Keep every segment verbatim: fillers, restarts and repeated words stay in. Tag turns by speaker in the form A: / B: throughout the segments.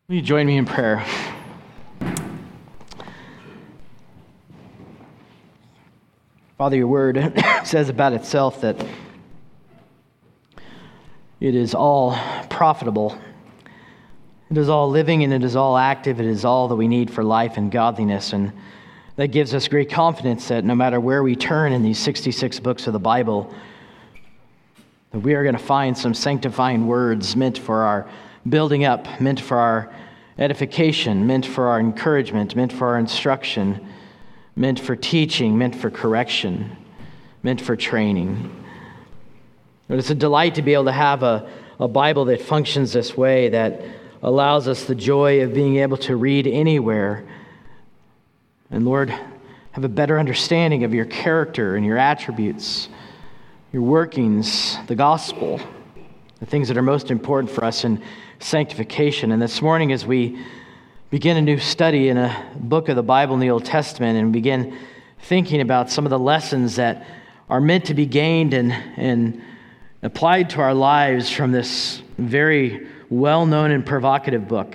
A: Will you join me in prayer? Father, your word says about itself that it is all profitable. It is all living and it is all active. It is all that we need for life and godliness. And that gives us great confidence that no matter where we turn in these sixty-six books of the Bible, that we are going to find some sanctifying words meant for our building up, meant for our edification, meant for our encouragement, meant for our instruction, meant for teaching, meant for correction, meant for training. But it's a delight to be able to have a, a Bible that functions this way, that allows us the joy of being able to read anywhere. And Lord, have a better understanding of your character and your attributes, your workings, the gospel, the things that are most important for us in sanctification. And this morning, as we begin a new study in a book of the Bible in the Old Testament and begin thinking about some of the lessons that are meant to be gained and, and applied to our lives from this very well-known and provocative book,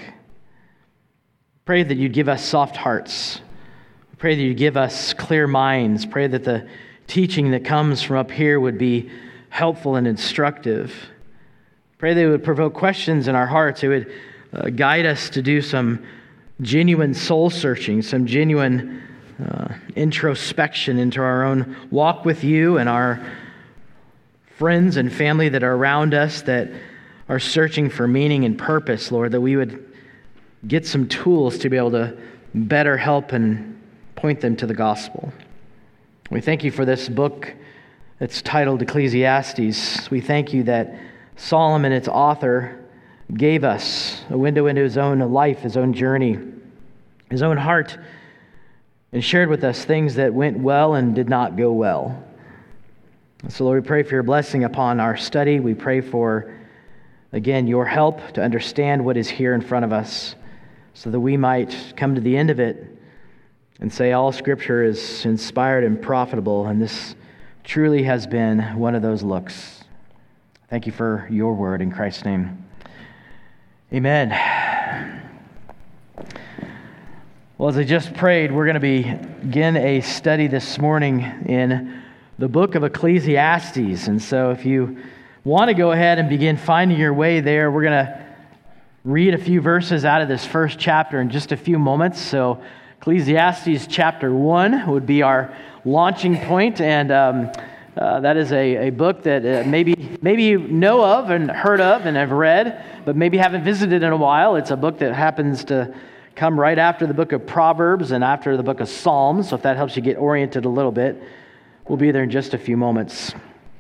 A: pray that you'd give us soft hearts. Pray that you'd give us clear minds. Pray that the teaching that comes from up here would be helpful and instructive. Pray that it would provoke questions in our hearts. It would uh, guide us to do some genuine soul searching, some genuine uh, introspection into our own walk with you and our friends and family that are around us that are searching for meaning and purpose, Lord, that we would get some tools to be able to better help and point them to the gospel. We thank you for this book that's titled Ecclesiastes. We thank you that Solomon, its author, gave us a window into his own life, his own journey, his own heart, and shared with us things that went well and did not go well. So, Lord, we pray for your blessing upon our study. We pray for, again, your help to understand what is here in front of us so that we might come to the end of it and say all Scripture is inspired and profitable, and this truly has been one of those looks. Thank you for your word in Christ's name. Amen. Well, as I just prayed, we're going to begin a study this morning in the book of Ecclesiastes. And so if you want to go ahead and begin finding your way there, we're going to read a few verses out of this first chapter in just a few moments. So Ecclesiastes chapter one would be our launching point, and um, uh, that is a, a book that uh, maybe maybe you know of and heard of and have read, but maybe haven't visited in a while. It's a book that happens to come right after the book of Proverbs and after the book of Psalms, so if that helps you get oriented a little bit, we'll be there in just a few moments.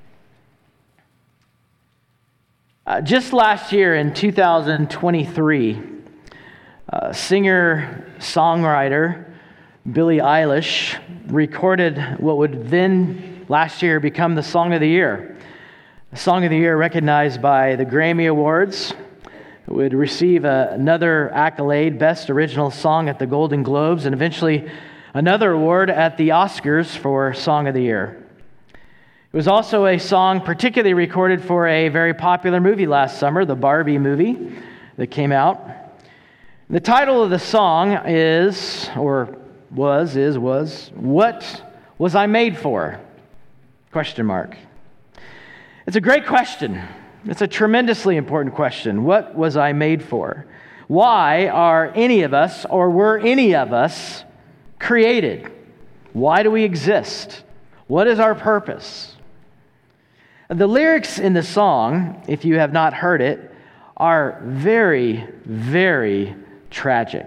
A: Uh, just last year in two thousand twenty-three, uh, singer-songwriter Billie Eilish recorded what would then last year become the Song of the Year. The Song of the Year recognized by the Grammy Awards. It would receive a, another accolade, Best Original Song at the Golden Globes, and eventually another award at the Oscars for Song of the Year. It was also a song particularly recorded for a very popular movie last summer, the Barbie movie that came out. The title of the song is, or was, is, was, What Was I Made For? Question mark. It's a great question. It's a tremendously important question. What was I made for? Why are any of us, or were any of us, created? Why do we exist? What is our purpose? The lyrics in the song, if you have not heard it, are very, very tragic.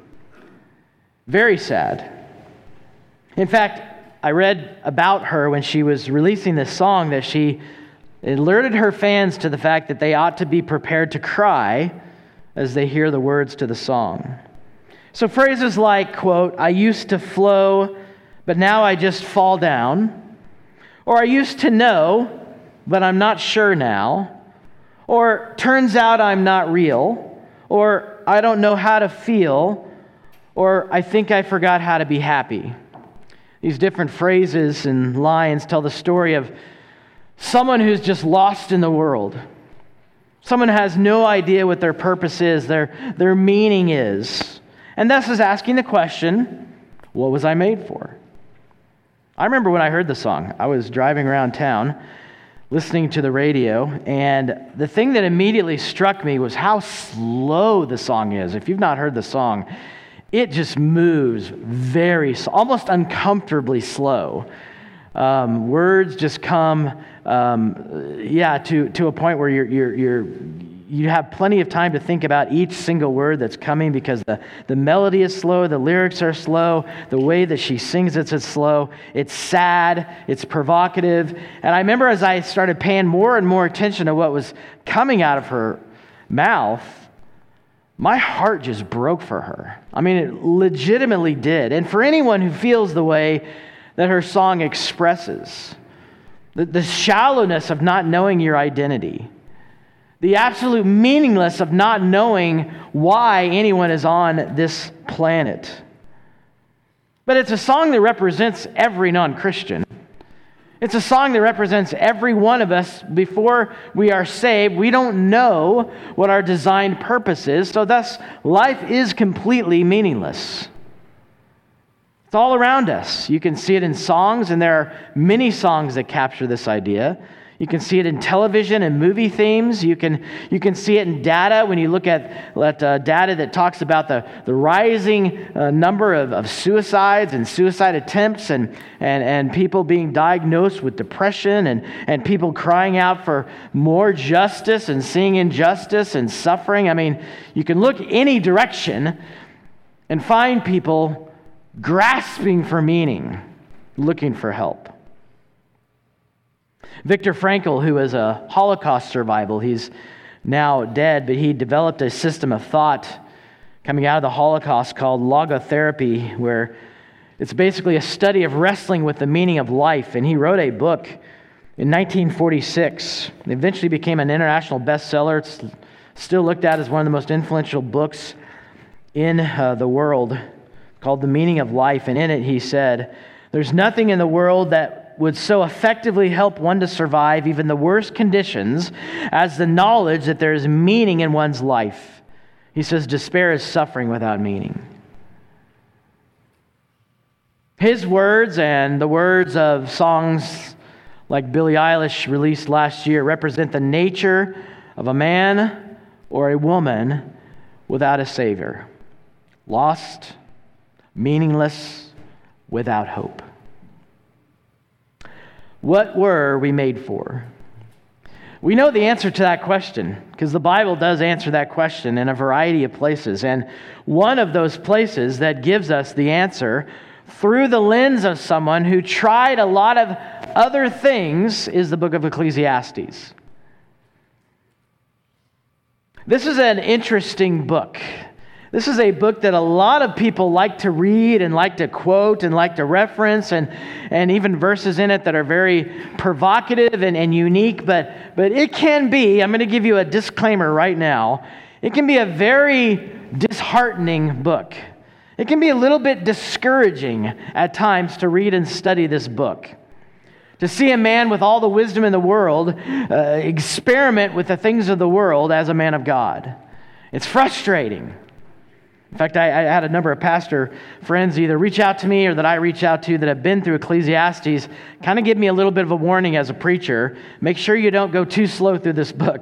A: Very sad. In fact, I read about her when she was releasing this song that she alerted her fans to the fact that they ought to be prepared to cry as they hear the words to the song. So phrases like, quote, I used to flow, but now I just fall down. Or I used to know, but I'm not sure now. Or turns out I'm not real. Or I don't know how to feel. Or I think I forgot how to be happy. These different phrases and lines tell the story of someone who's just lost in the world. Someone has no idea what their purpose is, their, their meaning is. And thus is asking the question, what was I made for? I remember when I heard the song, I was driving around town, listening to the radio, and the thing that immediately struck me was how slow the song is. If you've not heard the song, it just moves very, almost uncomfortably slow. Um, words just come, um, yeah, to, to a point where you're, you're, you're, you have plenty of time to think about each single word that's coming because the, the melody is slow, the lyrics are slow, the way that she sings it is slow, it's sad, it's provocative. And I remember as I started paying more and more attention to what was coming out of her mouth, my heart just broke for her. I mean, it legitimately did. And for anyone who feels the way that her song expresses, the, the shallowness of not knowing your identity, the absolute meaninglessness of not knowing why anyone is on this planet. But it's a song that represents every non-Christian. It's a song that represents every one of us before we are saved. We don't know what our designed purpose is, so thus life is completely meaningless. It's all around us. You can see it in songs, and there are many songs that capture this idea. You can see it in television and movie themes. You can you can see it in data when you look at, at uh, data that talks about the, the rising uh, number of, of suicides and suicide attempts and, and, and people being diagnosed with depression and, and people crying out for more justice and seeing injustice and suffering. I mean, you can look any direction and find people grasping for meaning, looking for help. Viktor Frankl, who was a Holocaust survivor, he's now dead, but he developed a system of thought coming out of the Holocaust called logotherapy, where it's basically a study of wrestling with the meaning of life. And he wrote a book in nineteen forty-six. It eventually became an international bestseller. It's still looked at as one of the most influential books in uh, the world, called The Meaning of Life. And in it, he said, "There's nothing in the world that would so effectively help one to survive even the worst conditions as the knowledge that there is meaning in one's life." He says, despair is suffering without meaning. His words and the words of songs like Billie Eilish released last year represent the nature of a man or a woman without a Savior. Lost, meaningless, without hope. What were we made for? We know the answer to that question because the Bible does answer that question in a variety of places. And one of those places that gives us the answer through the lens of someone who tried a lot of other things is the book of Ecclesiastes. This is an interesting book. This is a book that a lot of people like to read and like to quote and like to reference, and, and even verses in it that are very provocative and, and unique, but, but it can be, I'm going to give you a disclaimer right now, it can be a very disheartening book. It can be a little bit discouraging at times to read and study this book. To see a man with all the wisdom in the world uh, experiment with the things of the world as a man of God. It's frustrating. In fact, I, I had a number of pastor friends either reach out to me or that I reach out to that have been through Ecclesiastes, kind of give me a little bit of a warning as a preacher. Make sure you don't go too slow through this book.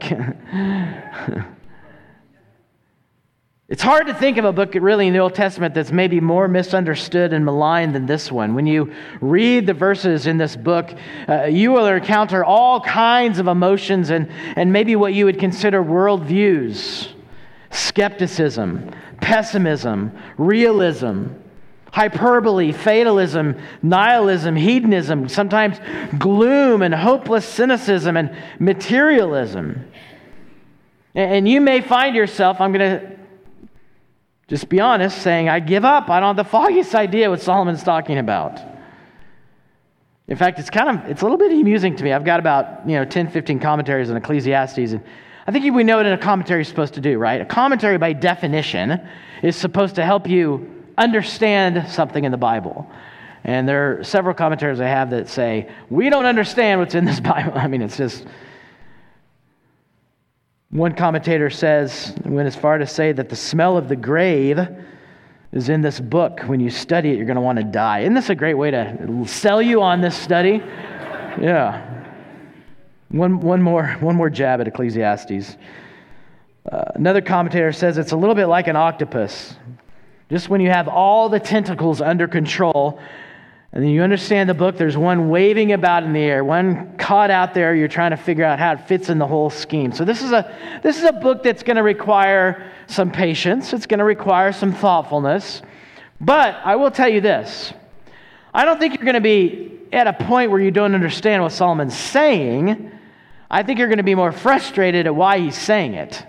A: It's hard to think of a book really in the Old Testament that's maybe more misunderstood and maligned than this one. When you read the verses in this book, uh, you will encounter all kinds of emotions and, and maybe what you would consider worldviews. Skepticism, pessimism, realism, hyperbole, fatalism, nihilism, hedonism, sometimes gloom and hopeless cynicism and materialism. And you may find yourself, I'm going to just be honest, saying, I give up. I don't have the foggiest idea what Solomon's talking about. In fact, it's kind of, it's a little bit amusing to me. I've got about, you know, ten, fifteen commentaries on Ecclesiastes, and I think we know what a commentary is supposed to do, right? A commentary, by definition, is supposed to help you understand something in the Bible. And there are several commentaries I have that say, we don't understand what's in this Bible. I mean, it's just... One commentator says, went as far to say that the smell of the grave is in this book. When you study it, you're going to want to die. Isn't this a great way to sell you on this study? Yeah. One, one more, one more jab at Ecclesiastes. Uh, another commentator says it's a little bit like an octopus. Just when you have all the tentacles under control, and then you understand the book, there's one waving about in the air, one caught out there, you're trying to figure out how it fits in the whole scheme. So this is a this is a book that's going to require some patience. It's going to require some thoughtfulness. But I will tell you this. I don't think you're going to be at a point where you don't understand what Solomon's saying. I think you're going to be more frustrated at why he's saying it.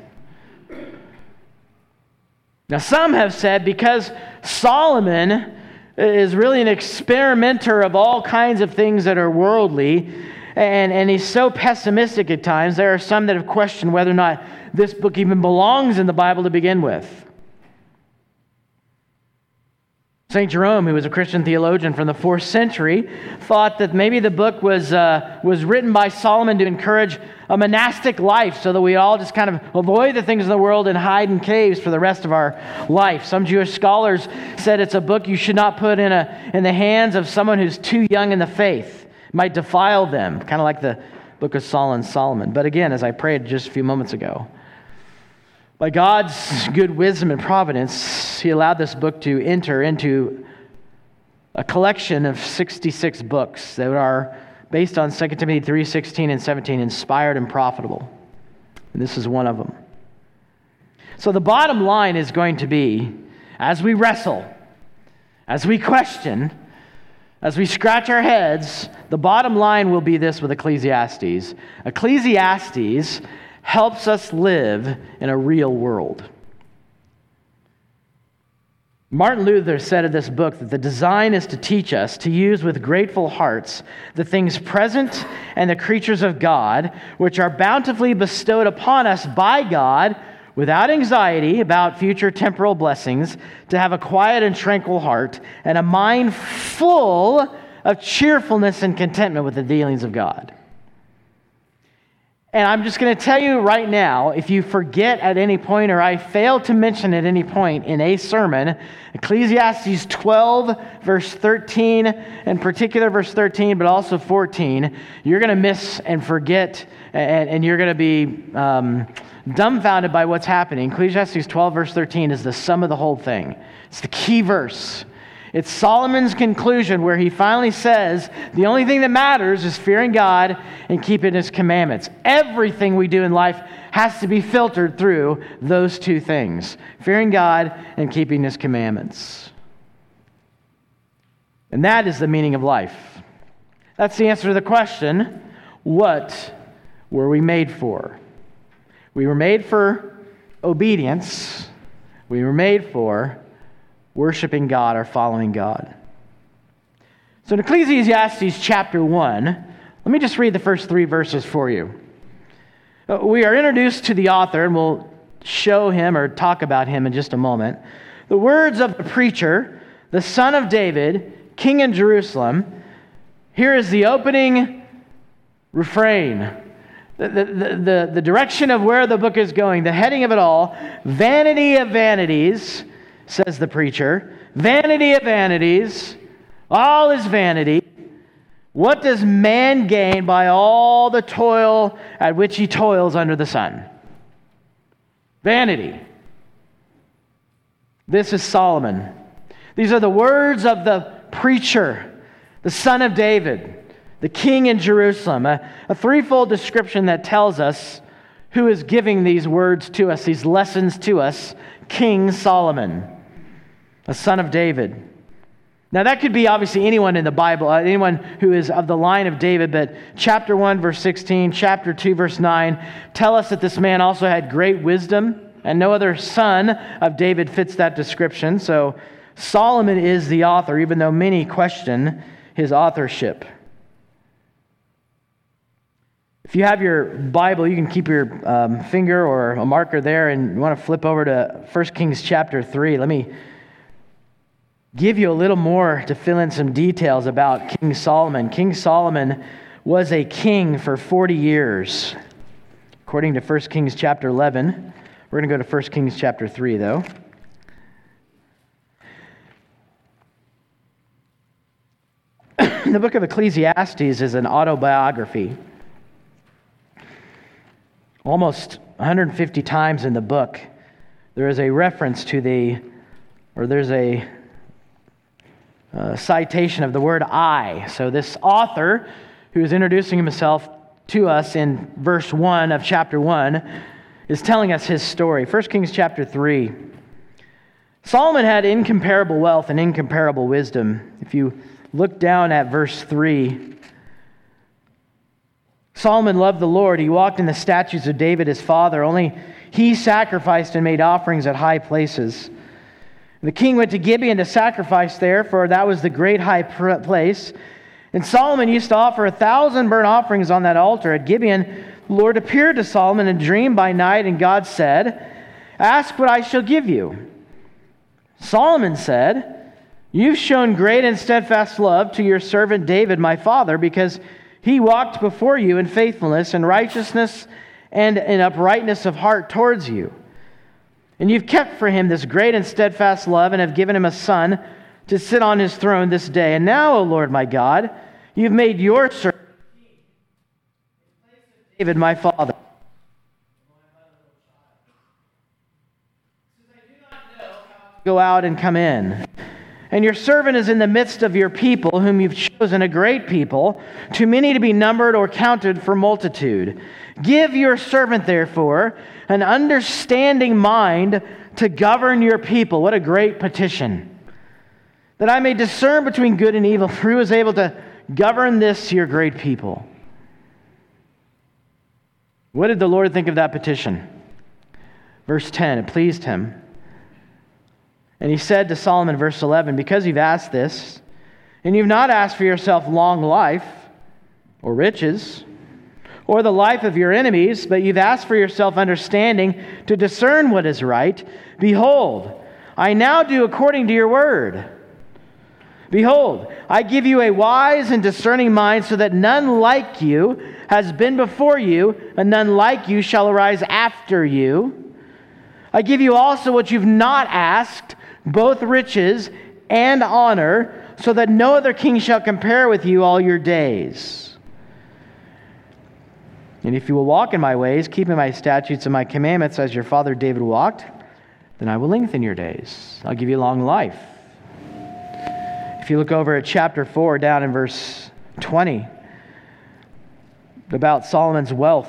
A: Now, some have said because Solomon is really an experimenter of all kinds of things that are worldly, and, and he's so pessimistic at times, there are some that have questioned whether or not this book even belongs in the Bible to begin with. Saint Jerome, who was a Christian theologian from the fourth century, thought that maybe the book was uh, was written by Solomon to encourage a monastic life so that we all just kind of avoid the things of the world and hide in caves for the rest of our life. Some Jewish scholars said it's a book you should not put in a in the hands of someone who's too young in the faith. It might defile them, kind of like the book of Saul and Solomon. But again, as I prayed just a few moments ago, by God's good wisdom and providence, He allowed this book to enter into a collection of sixty-six books that are based on Second Timothy three sixteen and seventeen, inspired and profitable. And this is one of them. So the bottom line is going to be, as we wrestle, as we question, as we scratch our heads, the bottom line will be this with Ecclesiastes. Ecclesiastes helps us live in a real world. Martin Luther said of this book that the design is to teach us to use with grateful hearts the things present and the creatures of God, which are bountifully bestowed upon us by God, without anxiety about future temporal blessings, to have a quiet and tranquil heart and a mind full of cheerfulness and contentment with the dealings of God. And I'm just going to tell you right now, if you forget at any point or I fail to mention at any point in a sermon, Ecclesiastes twelve, verse thirteen, in particular verse thirteen, but also fourteen, you're going to miss and forget, and, and you're going to be um, dumbfounded by what's happening. Ecclesiastes twelve, verse thirteen is the sum of the whole thing. It's the key verse. It's Solomon's conclusion where he finally says the only thing that matters is fearing God and keeping His commandments. Everything we do in life has to be filtered through those two things, fearing God and keeping His commandments. And that is the meaning of life. That's the answer to the question, what were we made for? We were made for obedience. We were made for worshiping God or following God. So in Ecclesiastes chapter one, let me just read the first three verses for you. We are introduced to the author, and we'll show him or talk about him in just a moment. The words of the preacher, the son of David, king in Jerusalem. Here is the opening refrain. The, the, the, the direction of where the book is going, the heading of it all, vanity of vanities, says the preacher. Vanity of vanities, all is vanity. What does man gain by all the toil at which he toils under the sun? Vanity. This is Solomon. These are the words of the preacher, the son of David, the king in Jerusalem. A, a threefold description that tells us who is giving these words to us, these lessons to us. King Solomon, a son of David. Now that could be obviously anyone in the Bible, uh, anyone who is of the line of David, but chapter one, verse sixteen, chapter two, verse nine, tell us that this man also had great wisdom, and no other son of David fits that description. So Solomon is the author, even though many question his authorship. If you have your Bible, you can keep your um, finger or a marker there, and you want to flip over to First Kings chapter three. Let me give you a little more to fill in some details about King Solomon. King Solomon was a king for forty years. according to First Kings chapter eleven. We're going to go to First Kings chapter three, though. The book of Ecclesiastes is an autobiography. Almost one hundred fifty times in the book, there is a reference to the, or there's a uh, citation of the word I. So this author, who is introducing himself to us in verse one of chapter one, is telling us his story. First Kings chapter three. Solomon had incomparable wealth and incomparable wisdom. If you look down at verse three, Solomon loved the Lord. He walked in the statutes of David his father. Only he sacrificed and made offerings at high places. The king went to Gibeon to sacrifice there, for that was the great high place. And Solomon used to offer a thousand burnt offerings on that altar at Gibeon. The Lord appeared to Solomon in a dream by night, and God said, "Ask what I shall give you." Solomon said, "You've shown great and steadfast love to your servant David, my father, because he walked before you in faithfulness and righteousness and in uprightness of heart towards you. And you've kept for him this great and steadfast love and have given him a son to sit on his throne this day. And now, O Lord my God, you've made your servant David my father." Go out and come in. And your servant is in the midst of your people, whom you've chosen, a great people, too many to be numbered or counted for multitude. Give your servant, therefore, an understanding mind to govern your people. What a great petition. That I may discern between good and evil, for who is able to govern this, your great people. What did the Lord think of that petition? Verse ten, it pleased him. And he said to Solomon, verse eleven, "Because you've asked this, and you've not asked for yourself long life, or riches, or the life of your enemies, but you've asked for yourself understanding to discern what is right, behold, I now do according to your word. Behold, I give you a wise and discerning mind, so that none like you has been before you, and none like you shall arise after you. I give you also what you've not asked, both riches and honor, so that no other king shall compare with you all your days. And if you will walk in my ways, keeping my statutes and my commandments as your father David walked, then I will lengthen your days. I'll give you long life." If you look over at chapter four, down in verse twenty, about Solomon's wealth.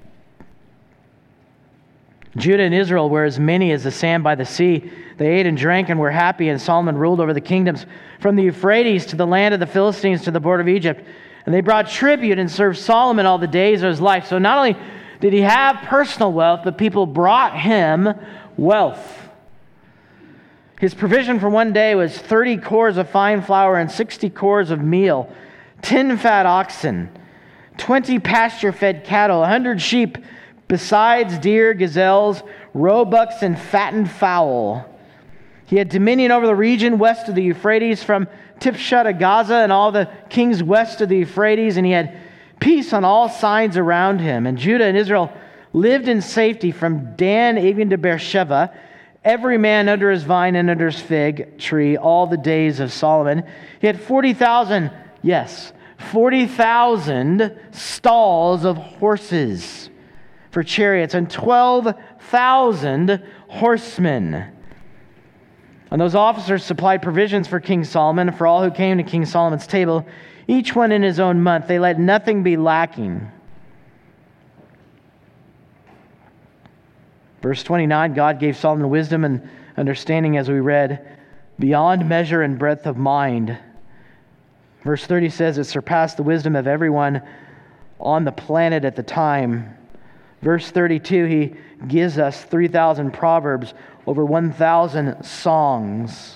A: Judah and Israel were as many as the sand by the sea. They ate and drank and were happy, and Solomon ruled over the kingdoms from the Euphrates to the land of the Philistines to the border of Egypt. And they brought tribute and served Solomon all the days of his life. So not only did he have personal wealth, but people brought him wealth. His provision for one day was thirty cores of fine flour and sixty cores of meal, ten fat oxen, twenty pasture-fed cattle, a hundred sheep, besides deer, gazelles, roebucks, and fattened fowl. He had dominion over the region west of the Euphrates, from Tiphsah to Gaza, and all the kings west of the Euphrates, and he had peace on all sides around him. And Judah and Israel lived in safety from Dan even to Beersheba, every man under his vine and under his fig tree, all the days of Solomon. He had forty thousand, yes, forty thousand stalls of horses for chariots, and twelve thousand horsemen. And those officers supplied provisions for King Solomon, and for all who came to King Solomon's table, each one in his own month. They let nothing be lacking. Verse twenty-nine, God gave Solomon wisdom and understanding, as we read, beyond measure and breadth of mind. Verse thirty says it surpassed the wisdom of everyone on the planet at the time. Verse thirty-two, he gives us three thousand proverbs, over one thousand songs.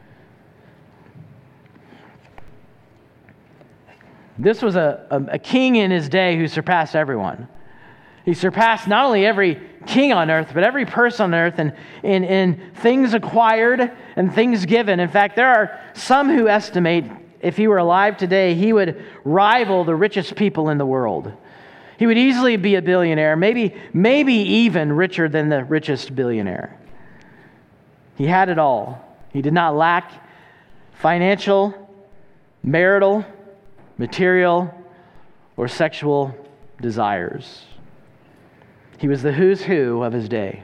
A: This was a, a, a king in his day who surpassed everyone. He surpassed not only every king on earth, but every person on earth in, in, in things acquired and things given. In fact, there are some who estimate if he were alive today, he would rival the richest people in the world. He would easily be a billionaire, maybe, maybe even richer than the richest billionaire. He had it all. He did not lack financial, marital, material, or sexual desires. He was the who's who of his day.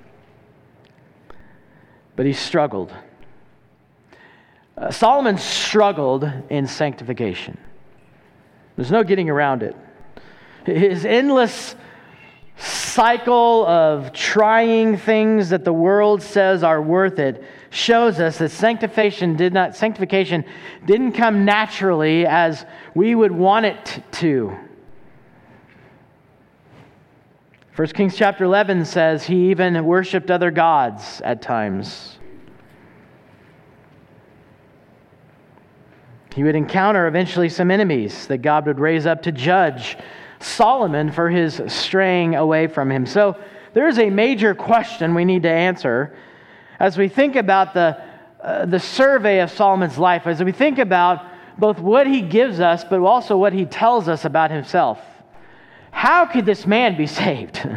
A: But he struggled. Uh, Solomon struggled in sanctification. There's no getting around it. His endless cycle of trying things that the world says are worth it shows us that sanctification did not sanctification didn't come naturally as we would want it to. First Kings chapter eleven says he even worshipped other gods at times. He would encounter eventually some enemies that God would raise up to judge Solomon for his straying away from him. So there's a major question we need to answer as we think about the, uh, the survey of Solomon's life, as we think about both what he gives us, but also what he tells us about himself. How could this man be saved?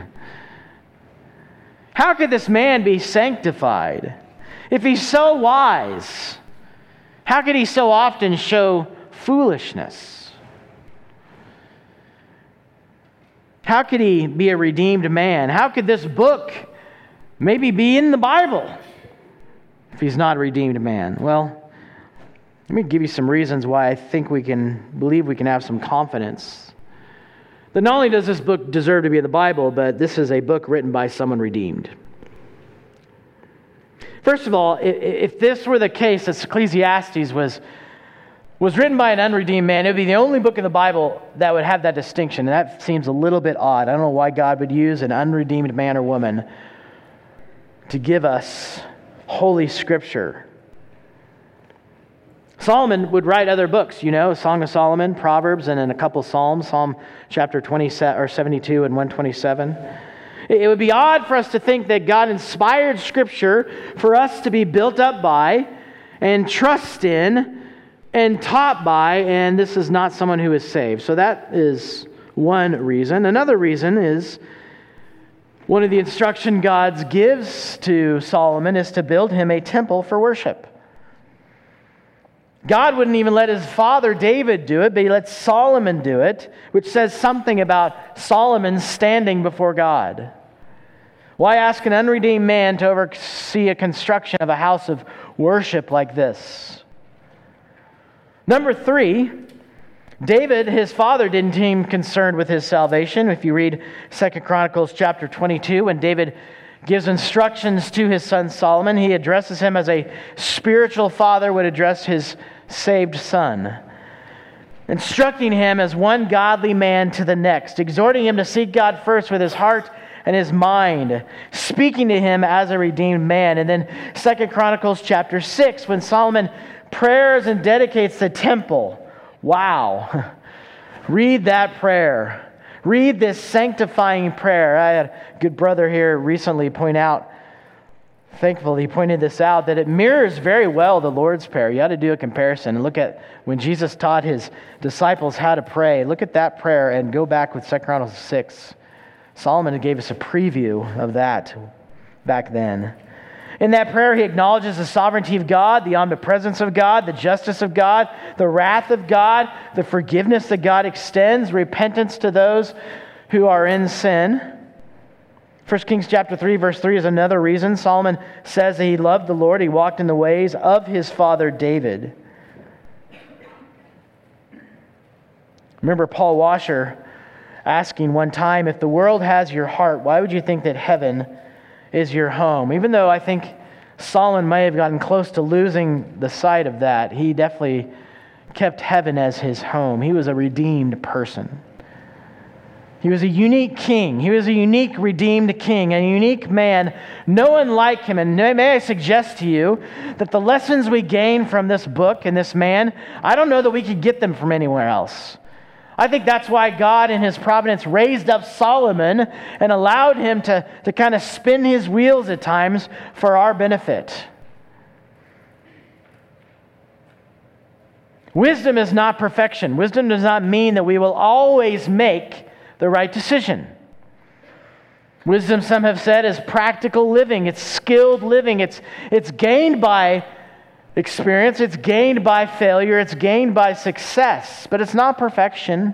A: How could this man be sanctified? If he's so wise, how could he so often show foolishness? How could he be a redeemed man? How could this book maybe be in the Bible if he's not a redeemed man? Well, let me give you some reasons why I think we can believe we can have some confidence that not only does this book deserve to be in the Bible, but this is a book written by someone redeemed. First of all, if this were the case, that Ecclesiastes was was written by an unredeemed man, it would be the only book in the Bible that would have that distinction. And that seems a little bit odd. I don't know why God would use an unredeemed man or woman to give us Holy Scripture. Solomon would write other books, you know, Song of Solomon, Proverbs, and then a couple Psalms, Psalm chapter twenty or seventy-two and one twenty-seven. It would be odd for us to think that God inspired Scripture for us to be built up by and trust in and taught by, and this is not someone who is saved. So that is one reason. Another reason is one of the instruction God gives to Solomon is to build him a temple for worship. God wouldn't even let his father David do it, but he lets Solomon do it, which says something about Solomon standing before God. Why ask an unredeemed man to oversee a construction of a house of worship like this? Number three, David, his father, didn't seem concerned with his salvation. If you read Second Chronicles chapter twenty-two, when David gives instructions to his son Solomon, he addresses him as a spiritual father would address his saved son, instructing him as one godly man to the next, exhorting him to seek God first with his heart and his mind, speaking to him as a redeemed man. And then Second Chronicles chapter six, when Solomon prayers and dedicates the temple. Wow. Read that prayer. Read this sanctifying prayer. I had a good brother here recently point out, thankfully he pointed this out, that it mirrors very well the Lord's Prayer. You ought to do a comparison and look at when Jesus taught his disciples how to pray. Look at that prayer and go back with Second Chronicles six. Solomon gave us a preview of that back then. In that prayer, he acknowledges the sovereignty of God, the omnipresence of God, the justice of God, the wrath of God, the forgiveness that God extends, repentance to those who are in sin. First Kings chapter three, verse three is another reason. Solomon says that he loved the Lord. He walked in the ways of his father David. Remember Paul Washer asking one time, if the world has your heart, why would you think that heaven is your home? Even though I think Solomon may have gotten close to losing the sight of that, he definitely kept heaven as his home. He was a redeemed person. He was a unique king. He was a unique redeemed king, a unique man, no one like him. And may I suggest to you that the lessons we gain from this book and this man, I don't know that we could get them from anywhere else. I think that's why God in his providence raised up Solomon and allowed him to, to kind of spin his wheels at times for our benefit. Wisdom is not perfection. Wisdom does not mean that we will always make the right decision. Wisdom, some have said, is practical living. It's skilled living. It's, it's gained by experience. It's gained by failure. It's gained by success. But it's not perfection.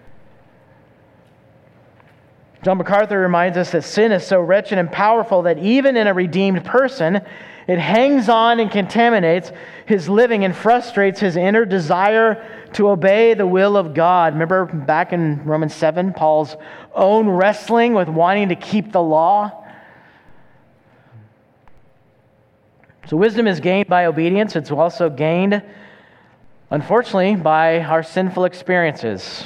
A: John MacArthur reminds us that sin is so wretched and powerful that even in a redeemed person, it hangs on and contaminates his living and frustrates his inner desire to obey the will of God. Remember back in Romans seven, Paul's own wrestling with wanting to keep the law? So wisdom is gained by obedience. It's also gained, unfortunately, by our sinful experiences.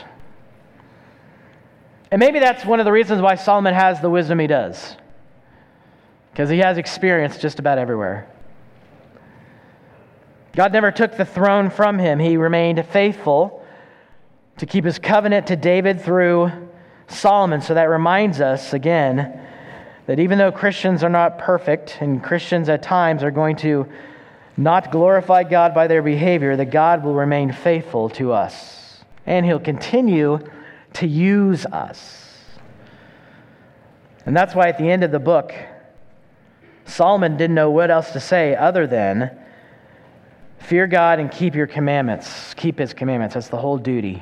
A: And maybe that's one of the reasons why Solomon has the wisdom he does. Because he has experience just about everywhere. God never took the throne from him. He remained faithful to keep his covenant to David through Solomon. So that reminds us, again, that even though Christians are not perfect, and Christians at times are going to not glorify God by their behavior, that God will remain faithful to us. And he'll continue to use us. And that's why at the end of the book, Solomon didn't know what else to say other than, fear God and keep your commandments. Keep his commandments. That's the whole duty.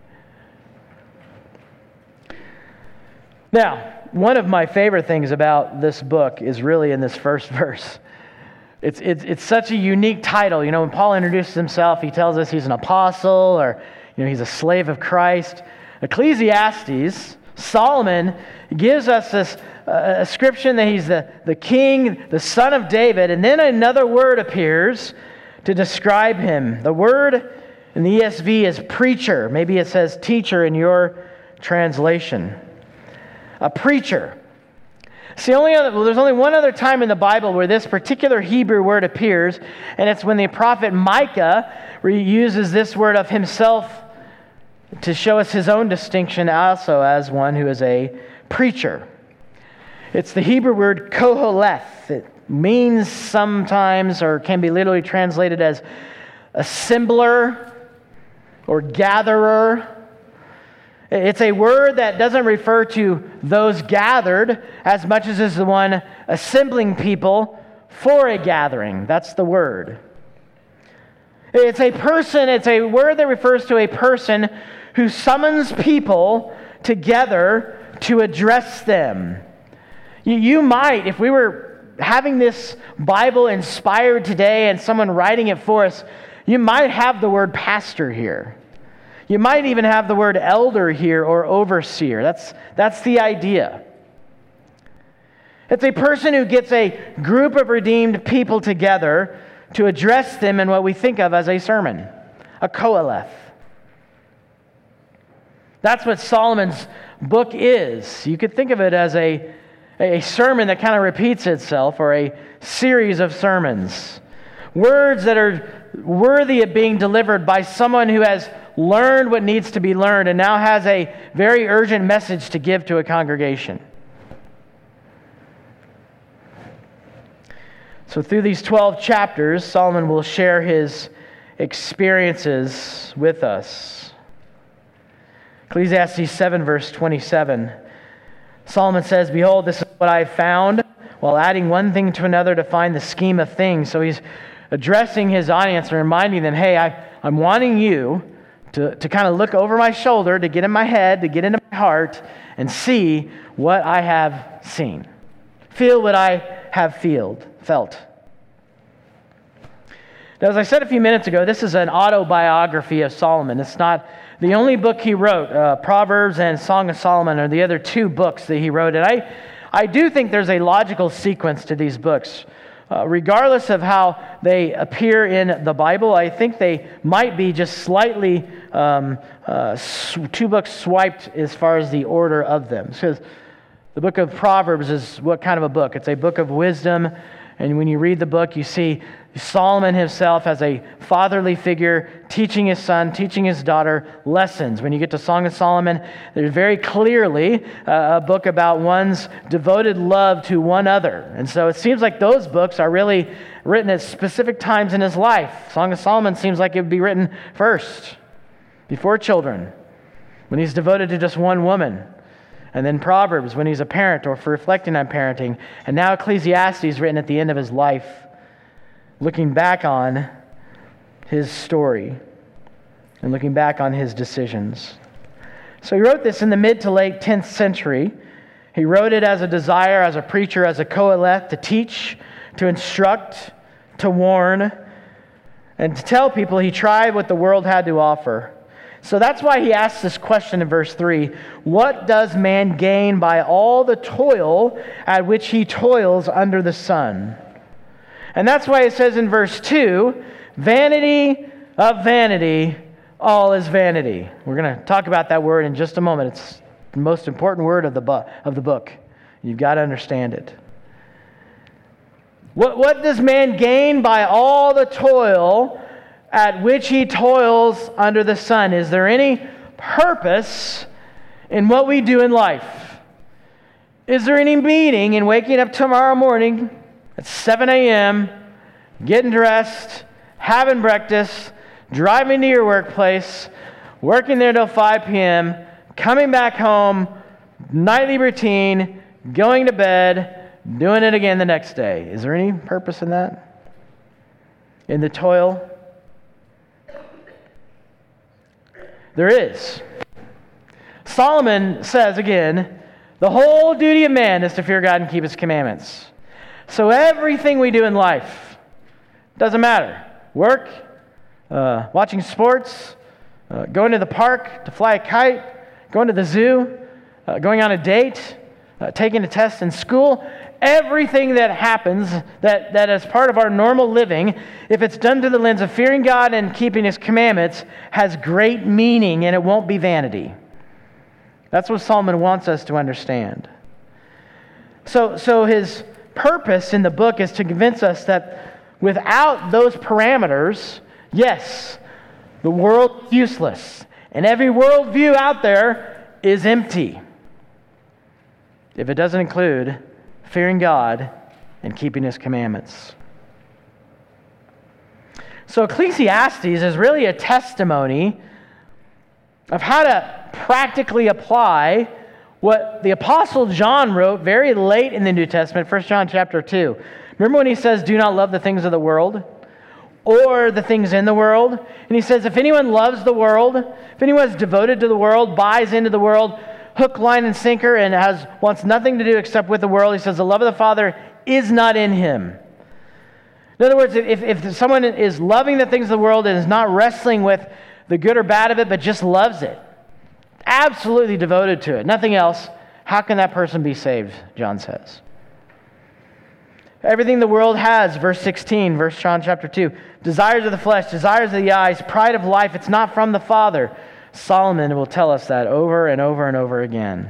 A: Now, one of my favorite things about this book is really in this first verse. It's, it's, it's such a unique title. You know, when Paul introduces himself, he tells us he's an apostle, or you know, he's a slave of Christ. Ecclesiastes, Solomon gives us this uh, ascription that he's the, the king, the son of David, and then another word appears to describe him. The word in the E S V is preacher. Maybe it says teacher in your translation. A preacher. See, only other, well, there's only one other time in the Bible where this particular Hebrew word appears, and it's when the prophet Micah uses this word of himself to show us his own distinction also as one who is a preacher. It's the Hebrew word koholeth. It means sometimes, or can be literally translated as assembler or gatherer. It's a word that doesn't refer to those gathered as much as is the one assembling people for a gathering. That's the word. It's a person, it's a word that refers to a person who summons people together to address them. You, you might, if we were having this Bible inspired today and someone writing it for us, you might have the word pastor here. You might even have the word elder here or overseer. That's, that's the idea. It's a person who gets a group of redeemed people together to address them in what we think of as a sermon, a koheleth. That's what Solomon's book is. You could think of it as a, a sermon that kind of repeats itself, or a series of sermons. Words that are worthy of being delivered by someone who has learned what needs to be learned and now has a very urgent message to give to a congregation. So through these twelve chapters, Solomon will share his experiences with us. Ecclesiastes seven, verse twenty-seven. Solomon says, "Behold, this is what I found, while adding one thing to another to find the scheme of things." So he's addressing his audience and reminding them, hey, I, I'm wanting you to, to kind of look over my shoulder, to get in my head, to get into my heart, and see what I have seen. Feel what I have feel, felt. Now, as I said a few minutes ago, this is an autobiography of Solomon. It's not the only book he wrote. Uh, Proverbs and Song of Solomon are the other two books that he wrote. And I, I do think there's a logical sequence to these books. Uh, regardless of how they appear in the Bible, I think they might be just slightly um, uh, sw- two books swiped as far as the order of them. Because the book of Proverbs is what kind of a book? It's a book of wisdom. And when you read the book, you see Solomon himself as a fatherly figure teaching his son, teaching his daughter lessons. When you get to Song of Solomon, there's very clearly uh, a book about one's devoted love to one other. And so it seems like those books are really written at specific times in his life. Song of Solomon seems like it would be written first, before children, when he's devoted to just one woman. And then Proverbs when he's a parent or for reflecting on parenting. And now Ecclesiastes written at the end of his life, looking back on his story and looking back on his decisions. So he wrote this in the mid to late tenth century. He wrote it as a desire, as a preacher, as a co-elect, to teach, to instruct, to warn, and to tell people he tried what the world had to offer. So that's why he asks this question in verse three. What does man gain by all the toil at which he toils under the sun? And that's why it says in verse two, vanity of vanity, all is vanity. We're going to talk about that word in just a moment. It's the most important word of the, bu- of the book. You've got to understand it. What, what does man gain by all the toil at which he toils under the sun? Is there any purpose in what we do in life? Is there any meaning in waking up tomorrow morning at seven a.m., getting dressed, having breakfast, driving to your workplace, working there till five p.m., coming back home, nightly routine, going to bed, doing it again the next day? Is there any purpose in that? In the toil? There is. Solomon says again, the whole duty of man is to fear God and keep His commandments. So everything we do in life, doesn't matter. Work, uh, watching sports, uh, going to the park to fly a kite, going to the zoo, uh, going on a date, uh, taking a test in school. Everything that happens that, that is part of our normal living, if it's done through the lens of fearing God and keeping His commandments, has great meaning and it won't be vanity. That's what Solomon wants us to understand. So, so his purpose in the book is to convince us that without those parameters, yes, the world is useless. And every worldview out there is empty if it doesn't include fearing God and keeping His commandments. So Ecclesiastes is really a testimony of how to practically apply what the Apostle John wrote very late in the New Testament, First John chapter two. Remember when he says, do not love the things of the world or the things in the world? And he says, if anyone loves the world, if anyone is devoted to the world, buys into the world, hook, line, and sinker, and has wants nothing to do except with the world, he says the love of the Father is not in him. In other words, if, if someone is loving the things of the world and is not wrestling with the good or bad of it, but just loves it, absolutely devoted to it, nothing else, how can that person be saved, John says. Everything the world has, verse sixteen, First John chapter two, desires of the flesh, desires of the eyes, pride of life, it's not from the Father. Solomon will tell us that over and over and over again.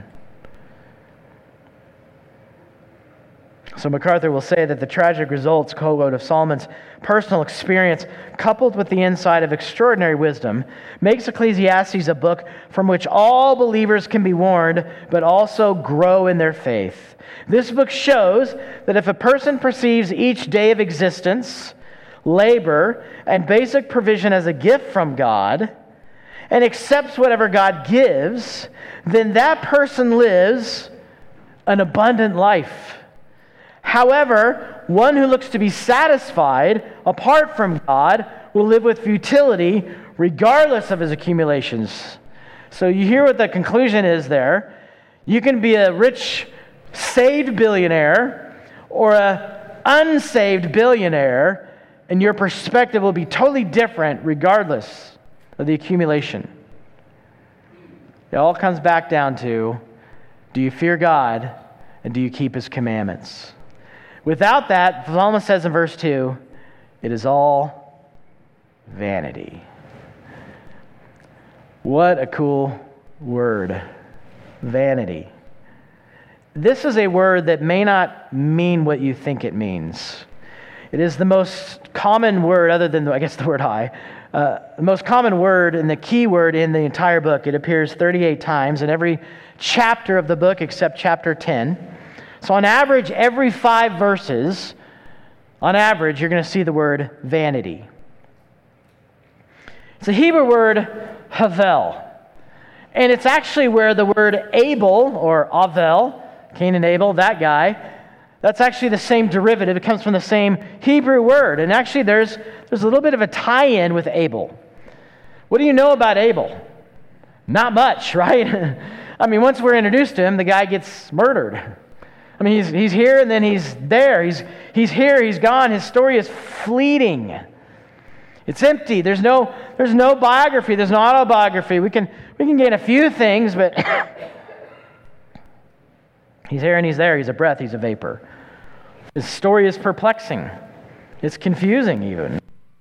A: So MacArthur will say that the tragic results, quote, of Solomon's personal experience, coupled with the insight of extraordinary wisdom, makes Ecclesiastes a book from which all believers can be warned, but also grow in their faith. This book shows that if a person perceives each day of existence, labor, and basic provision as a gift from God, and accepts whatever God gives, then that person lives an abundant life. However, one who looks to be satisfied apart from God will live with futility regardless of his accumulations. So you hear what the conclusion is there. You can be a rich, saved billionaire or a unsaved billionaire, and your perspective will be totally different regardless of the accumulation. It all comes back down to, do you fear God and do you keep His commandments? Without that, Solomon says in verse two, it is all vanity. What a cool word, vanity. This is a word that may not mean what you think it means. It is the most common word, other than, I guess, the word high, uh, the most common word and the key word in the entire book. It appears thirty-eight times in every chapter of the book except chapter ten. So on average, every five verses, on average, you're going to see the word vanity. It's a Hebrew word, havel. And it's actually where the word Abel, or Avel, Cain and Abel, that guy, that's actually the same derivative. It comes from the same Hebrew word. And actually there's, there's a little bit of a tie-in with Abel. What do you know about Abel? Not much, right? I mean, once we're introduced to him, the guy gets murdered. I mean, he's he's here and then he's there. He's he's here, he's gone. His story is fleeting. It's empty. There's no there's no biography. There's no autobiography. We can we can gain a few things, but he's here and he's there. He's a breath. He's a vapor. His story is perplexing. It's confusing even.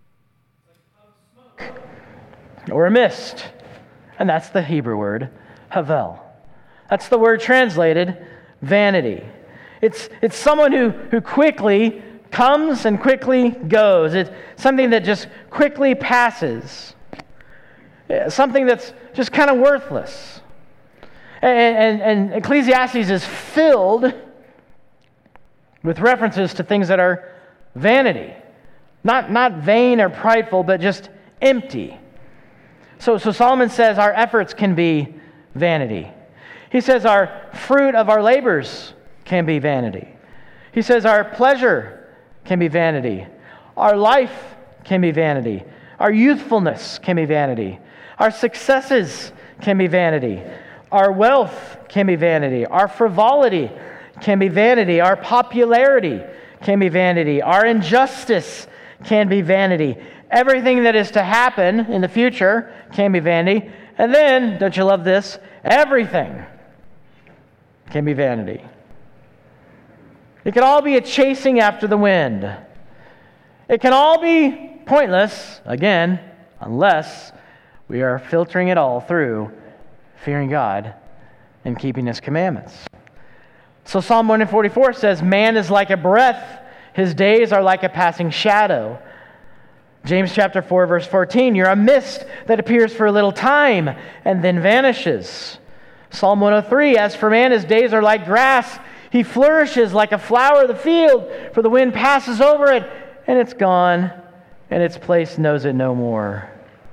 A: Or a mist. And that's the Hebrew word, havel. That's the word translated vanity. It's it's someone who, who quickly comes and quickly goes. It's something that just quickly passes. Something that's just kind of worthless. And, and, and Ecclesiastes is filled with references to things that are vanity. Not, not vain or prideful, but just empty. So, so Solomon says our efforts can be vanity. He says our fruit of our labors can be vanity. He says our pleasure can be vanity. Our life can be vanity. Our youthfulness can be vanity. Our successes can be vanity. Our wealth can be vanity. Our frivolity can be vanity. Our popularity can be vanity. Our injustice can be vanity. Everything that is to happen in the future can be vanity. And then, don't you love this? Everything can be vanity. It can all be a chasing after the wind. It can all be pointless, again, unless we are filtering it all through fearing God and keeping His commandments. So Psalm one forty-four says, man is like a breath. His days are like a passing shadow. James chapter four, verse fourteen, you're a mist that appears for a little time and then vanishes. Psalm one oh three, as for man, his days are like grass. He flourishes like a flower of the field, for the wind passes over it, and it's gone, and its place knows it no more.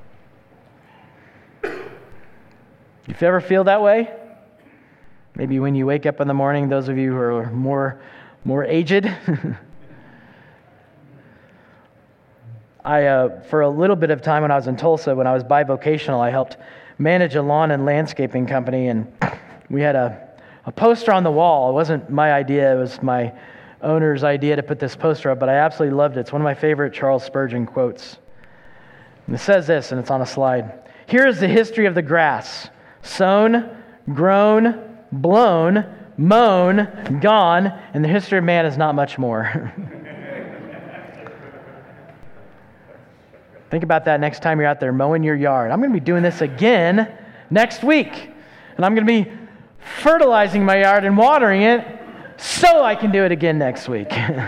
A: If you ever feel that way, maybe when you wake up in the morning, those of you who are more, more aged, I, uh, for a little bit of time when I was in Tulsa, when I was bivocational, I helped manage a lawn and landscaping company, and we had a, a poster on the wall. It wasn't my idea, it was my owner's idea to put this poster up, but I absolutely loved it. It's one of my favorite Charles Spurgeon quotes. And it says this, and it's on a slide. Here is the history of the grass. Sown, grown, blown, mown, gone, and the history of man is not much more. Think about that next time you're out there mowing your yard. I'm going to be doing this again next week. And I'm going to be fertilizing my yard and watering it so I can do it again next week.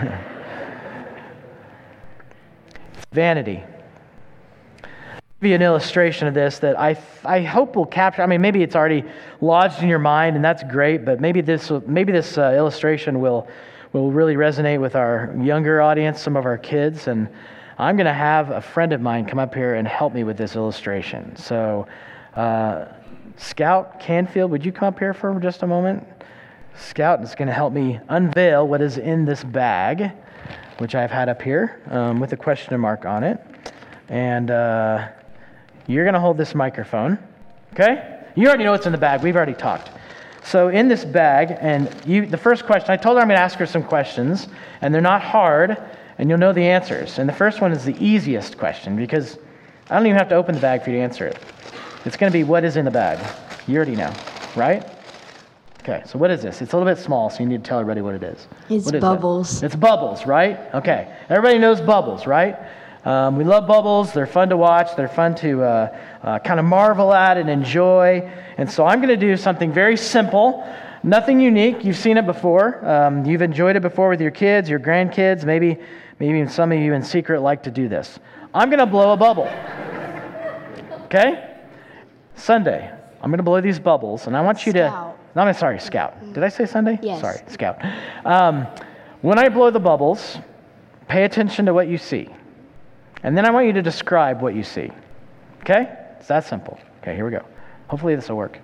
A: Vanity. I'll give you an illustration of this that I I hope will capture. I mean, maybe it's already lodged in your mind, and that's great. But maybe this maybe this uh, illustration will will really resonate with our younger audience, some of our kids. And I'm going to have a friend of mine come up here and help me with this illustration. So, uh, Scout Canfield, would you come up here for just a moment? Scout is going to help me unveil what is in this bag, which I've had up here um, with a question mark on it. And uh, you're going to hold this microphone, okay? You already know what's in the bag. We've already talked. So in this bag, and you, the first question, I told her I'm going to ask her some questions, and they're not hard, and you'll know the answers. And the first one is the easiest question, because I don't even have to open the bag for you to answer it. It's going to be, what is in the bag? You already know, right? Okay, so what is this? It's a little bit small, so you need to tell everybody what it is.
B: It's
A: what is
B: bubbles.
A: It? It's bubbles, right? Okay, everybody knows bubbles, right? Um, we love bubbles. They're fun to watch. They're fun to uh, uh, kind of marvel at and enjoy. And so I'm going to do something very simple. Nothing unique. You've seen it before. Um, you've enjoyed it before with your kids, your grandkids. Maybe, maybe even some of you in secret like to do this. I'm going to blow a bubble. Okay? Sunday. I'm going to blow these bubbles, and I want you
B: Scout.
A: to... No, I'm sorry, Scout. Did I say Sunday?
B: Yes.
A: Sorry, Scout. Um, when I blow the bubbles, pay attention to what you see. And then I want you to describe what you see. Okay? It's that simple. Okay, here we go. Hopefully this will work.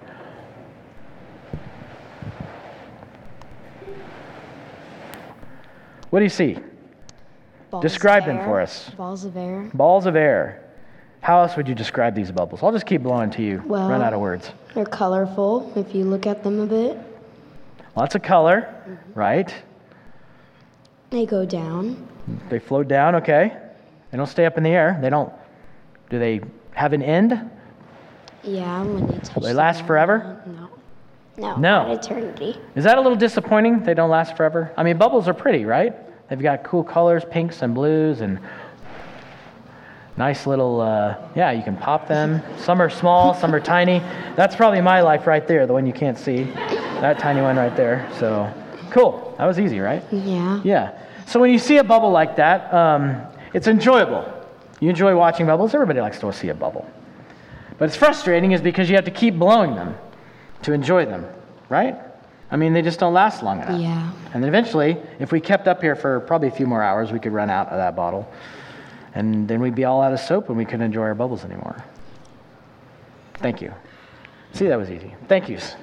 A: What do you see?
B: Balls
A: Describe
B: of
A: them
B: air.
A: for us.
B: Balls of air.
A: Balls of air. How else would you describe these bubbles? I'll just keep blowing to you.
B: Well,
A: Run out of words.
B: They're colorful if you look at them a bit.
A: Lots of color, right?
B: They go down.
A: They float down, okay. They don't stay up in the air. They don't, do they have an end?
B: Yeah, when they touch
A: Will they
B: the
A: last
B: ground.
A: forever?
B: No. No,
A: No.
B: not eternity.
A: Is that a little disappointing? They don't last forever? I mean, bubbles are pretty, right? They've got cool colors, pinks and blues, and nice little, uh, yeah, you can pop them. Some are small, some are tiny. That's probably my life right there, the one you can't see. That tiny one right there. So, cool. That was easy, right?
B: Yeah.
A: Yeah. So when you see a bubble like that, um, it's enjoyable. You enjoy watching bubbles. Everybody likes to see a bubble. But it's frustrating is because you have to keep blowing them to enjoy them, right? I mean, they just don't last long enough.
B: Yeah.
A: And then eventually, if we kept up here for probably a few more hours, we could run out of that bottle. And then we'd be all out of soap and we couldn't enjoy our bubbles anymore. Thank you. See, that was easy. Thank yous.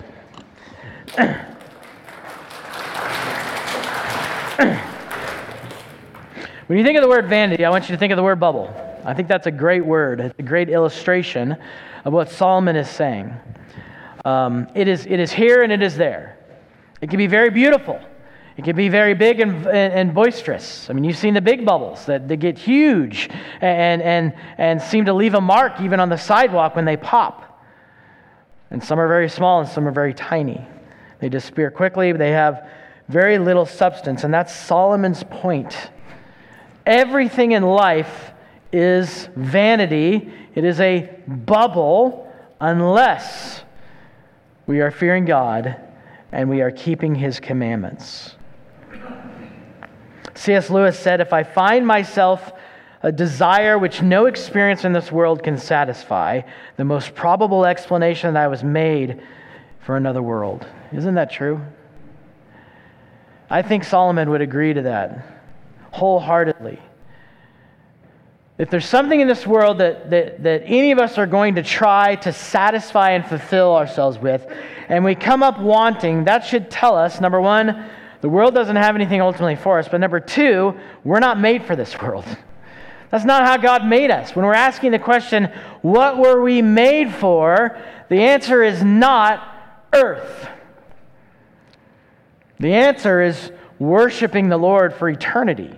A: When you think of the word vanity, I want you to think of the word bubble. I think that's a great word. It's a great illustration of what Solomon is saying. Um, it is it is here and it is there. It can be very beautiful. It can be very big and, and, and boisterous. I mean, you've seen the big bubbles that they get huge and, and, and seem to leave a mark even on the sidewalk when they pop. And some are very small and some are very tiny. They disappear quickly, but they have very little substance. And that's Solomon's point. Everything in life is vanity. It is a bubble unless we are fearing God and we are keeping His commandments. C S Lewis said, if I find myself a desire which no experience in this world can satisfy, the most probable explanation that I was made for another world. Isn't that true? I think Solomon would agree to that wholeheartedly. If there's something in this world that, that, that any of us are going to try to satisfy and fulfill ourselves with, and we come up wanting, that should tell us, number one, the world doesn't have anything ultimately for us, but number two, we're not made for this world. That's not how God made us. When we're asking the question, what were we made for? The answer is not earth. The answer is worshiping the Lord for eternity.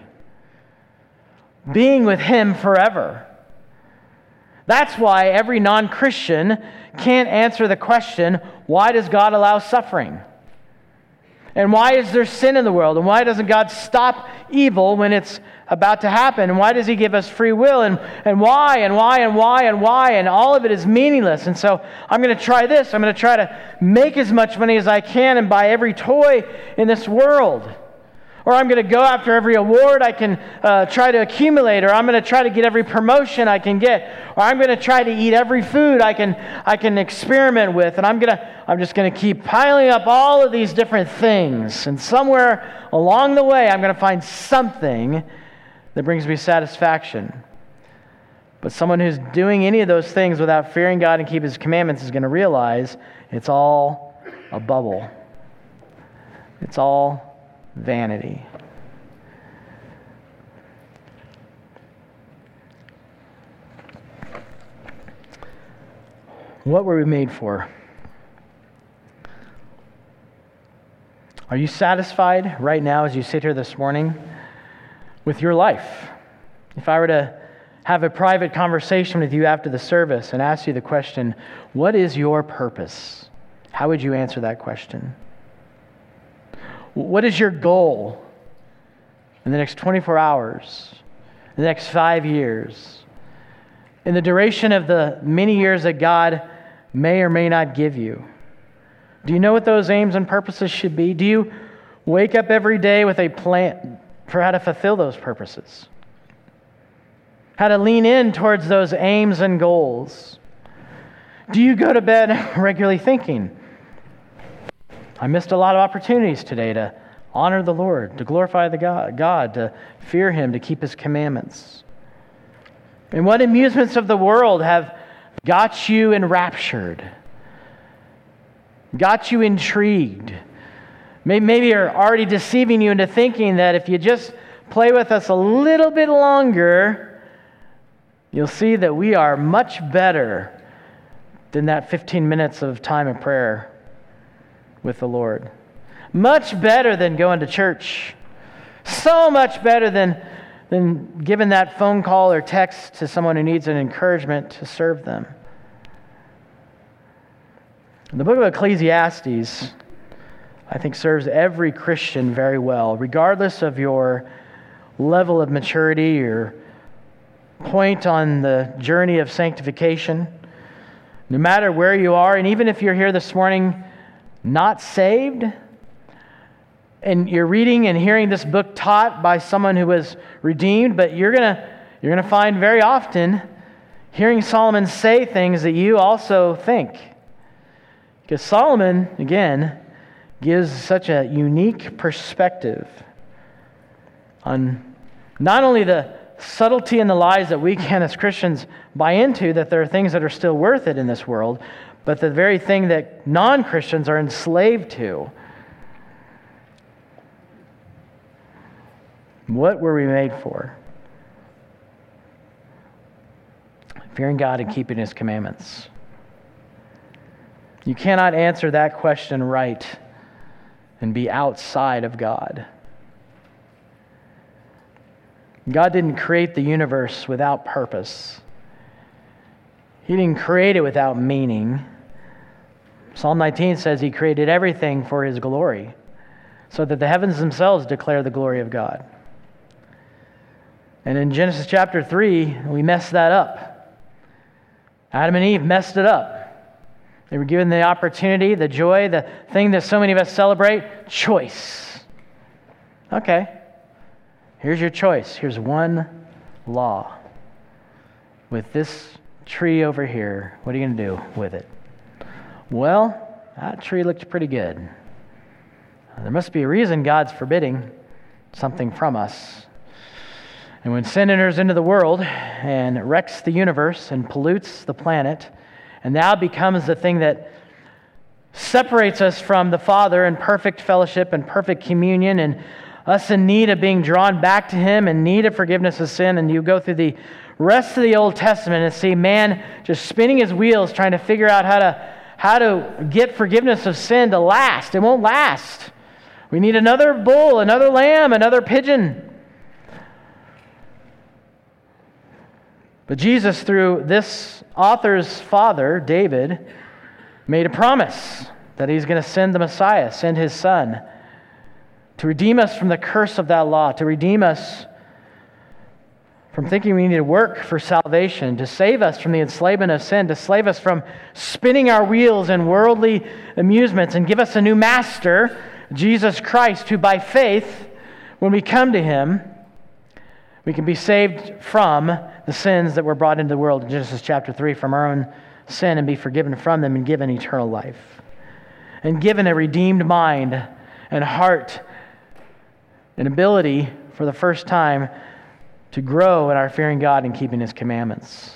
A: Being with Him forever. That's why every non-Christian can't answer the question, why does God allow suffering? And why is there sin in the world? And why doesn't God stop evil when it's about to happen? And why does He give us free will? And, and why, and why, and why, and why? And all of it is meaningless. And so I'm going to try this. I'm going to try to make as much money as I can and buy every toy in this world. Or I'm going to go after every award I can uh, try to accumulate. Or I'm going to try to get every promotion I can get. Or I'm going to try to eat every food I can I can experiment with. And I'm going to I'm just going to keep piling up all of these different things. And somewhere along the way, I'm going to find something that brings me satisfaction. But someone who's doing any of those things without fearing God and keep His commandments is going to realize it's all a bubble. It's all vanity. What were we made for? Are you satisfied right now as you sit here this morning with your life? If I were to have a private conversation with you after the service and ask you the question, what is your purpose? How would you answer that question? What is your goal in the next twenty-four hours, in the next five years, in the duration of the many years that God may or may not give you? Do you know what those aims and purposes should be? Do you wake up every day with a plan for how to fulfill those purposes? How to lean in towards those aims and goals? Do you go to bed regularly thinking, I missed a lot of opportunities today to honor the Lord, to glorify the God, God, to fear Him, to keep His commandments? And what amusements of the world have got you enraptured? got you intrigued, maybe are already deceiving you into thinking that if you just play with us a little bit longer, you'll see that we are much better than that fifteen minutes of time of prayer with the Lord. Much better than going to church. So much better than, than giving that phone call or text to someone who needs an encouragement to serve them. The book of Ecclesiastes, I think, serves every Christian very well, regardless of your level of maturity or point on the journey of sanctification. No matter where you are, and even if you're here this morning not saved, and you're reading and hearing this book taught by someone who was redeemed, but you're gonna you're gonna find very often hearing Solomon say things that you also think. Because Solomon, again, gives such a unique perspective on not only the subtlety and the lies that we can as Christians buy into, that there are things that are still worth it in this world, but the very thing that non-Christians are enslaved to. What were we made for? Fearing God and keeping His commandments. You cannot answer that question right and be outside of God. God didn't create the universe without purpose. He didn't create it without meaning. Psalm nineteen says He created everything for His glory, so that the heavens themselves declare the glory of God. And in Genesis chapter three, we messed that up. Adam and Eve messed it up. They were given the opportunity, the joy, the thing that so many of us celebrate, choice. Okay, here's your choice. Here's one law. With this tree over here, what are you going to do with it? Well, that tree looked pretty good. There must be a reason God's forbidding something from us. And when sin enters into the world and wrecks the universe and pollutes the planet, and now becomes the thing that separates us from the Father in perfect fellowship and perfect communion, and us in need of being drawn back to Him, in need of forgiveness of sin, and you go through the rest of the Old Testament and see man just spinning his wheels trying to figure out how to how to get forgiveness of sin to last. It won't last. We need another bull, another lamb, another pigeon. But Jesus, through this author's father, David, made a promise that He's going to send the Messiah, send His Son, to redeem us from the curse of that law, to redeem us from thinking we need to work for salvation, to save us from the enslavement of sin, to save us from spinning our wheels in worldly amusements, and give us a new master, Jesus Christ, who by faith, when we come to Him, we can be saved from the sins that were brought into the world in Genesis chapter three, from our own sin, and be forgiven from them and given eternal life. And given a redeemed mind and heart and ability for the first time to grow in our fearing God and keeping His commandments.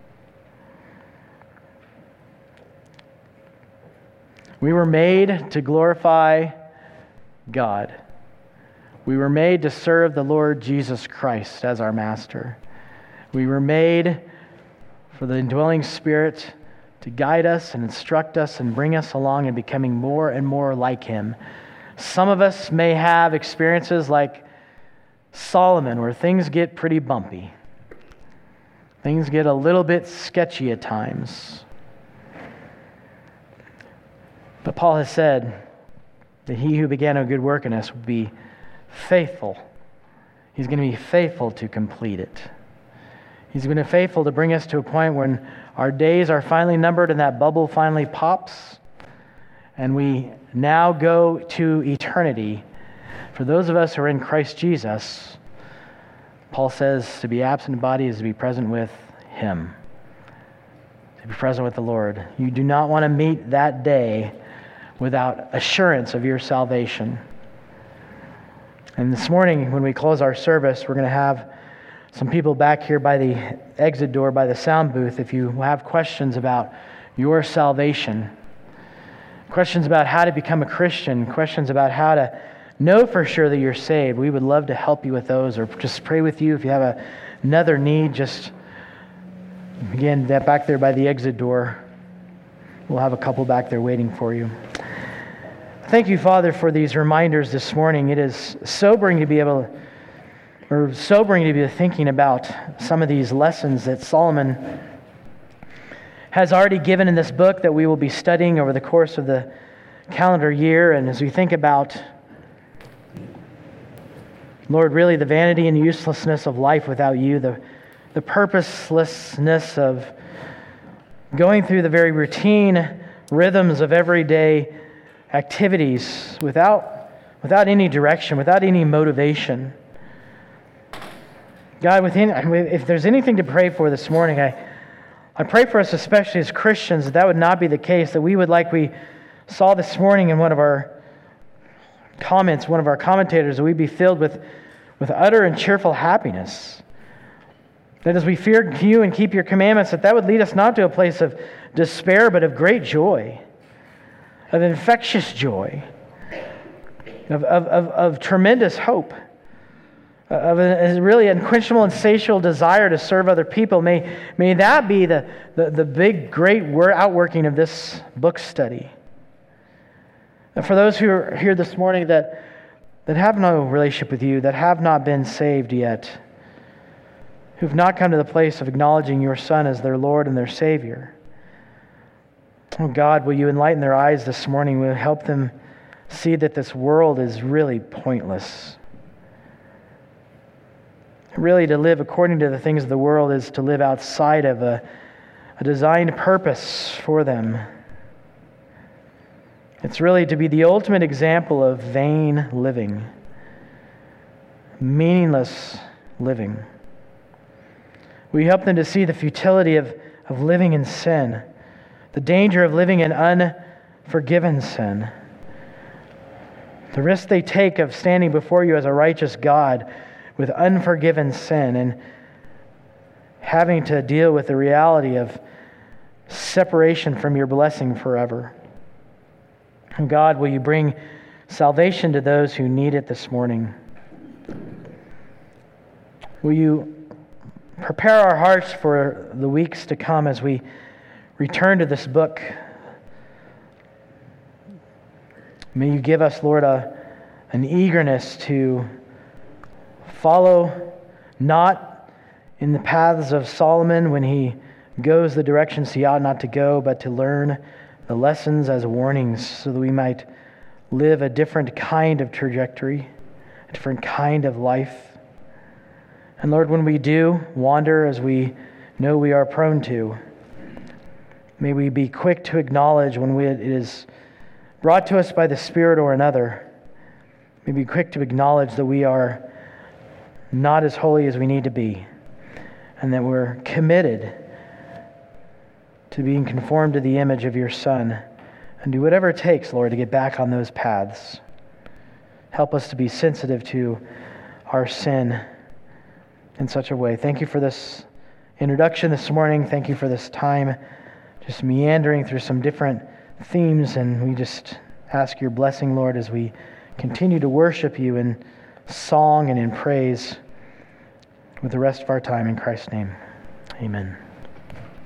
A: We were made to glorify God. We were made to serve the Lord Jesus Christ as our master. We were made for the indwelling Spirit to guide us and instruct us and bring us along in becoming more and more like Him. Some of us may have experiences like Solomon, where things get pretty bumpy. Things get a little bit sketchy at times. But Paul has said that He who began a good work in us will be faithful. He's going to be faithful to complete it. He's going to be faithful to bring us to a point when our days are finally numbered and that bubble finally pops, and we now go to eternity. For those of us who are in Christ Jesus, Paul says to be absent in body is to be present with Him, to be present with the Lord. You do not want to meet that day without assurance of your salvation. And this morning, when we close our service, we're going to have some people back here by the exit door, by the sound booth. If you have questions about your salvation, questions about how to become a Christian, questions about how to know for sure that you're saved. We would love to help you with those, or just pray with you. If you have a, another need, just, again, that back there by the exit door. We'll have a couple back there waiting for you. Thank you, Father, for these reminders this morning. It is sobering to be able, or sobering to be thinking about some of these lessons that Solomon has already given in this book that we will be studying over the course of the calendar year. And as we think about, Lord, really the vanity and uselessness of life without you, the, the purposelessness of going through the very routine rhythms of everyday activities without, without any direction, without any motivation. God, within, if there's anything to pray for this morning, I, I pray for us, especially as Christians, that that would not be the case, that we would, like we saw this morning in one of our comments, one of our commentators, that we'd be filled with, with utter and cheerful happiness. That as we fear you and keep your commandments, that that would lead us not to a place of despair, but of great joy, of infectious joy, of, of, of, of tremendous hope, of a really unquenchable, insatiable desire to serve other people. May, may that be the, the, the big, great word outworking of this book study. And for those who are here this morning that, that have no relationship with you, that have not been saved yet, who've not come to the place of acknowledging your Son as their Lord and their Savior, oh God, will you enlighten their eyes this morning? Will you help them see that this world is really pointless? Really, to live according to the things of the world is to live outside of a, a designed purpose for them. It's really to be the ultimate example of vain living, meaningless living. We help them to see the futility of, of living in sin, the danger of living in unforgiven sin, the risk they take of standing before you as a righteous God with unforgiven sin and having to deal with the reality of separation from your blessing forever. And God, will you bring salvation to those who need it this morning? Will you prepare our hearts for the weeks to come as we return to this book? May you give us, Lord, a, an eagerness to follow not in the paths of Solomon when he goes the directions he ought not to go, but to learn the lessons as warnings so that we might live a different kind of trajectory, a different kind of life. And Lord, when we do wander, as we know we are prone to, may we be quick to acknowledge when we, it is brought to us by the Spirit or another. May we be quick to acknowledge that we are not as holy as we need to be, and that we're committed to being conformed to the image of your Son, and do whatever it takes, Lord, to get back on those paths. Help us to be sensitive to our sin in such a way. Thank you for this introduction this morning. Thank you for this time just meandering through some different themes, and we just ask your blessing, Lord, as we continue to worship you in song and in praise with the rest of our time in Christ's name. Amen.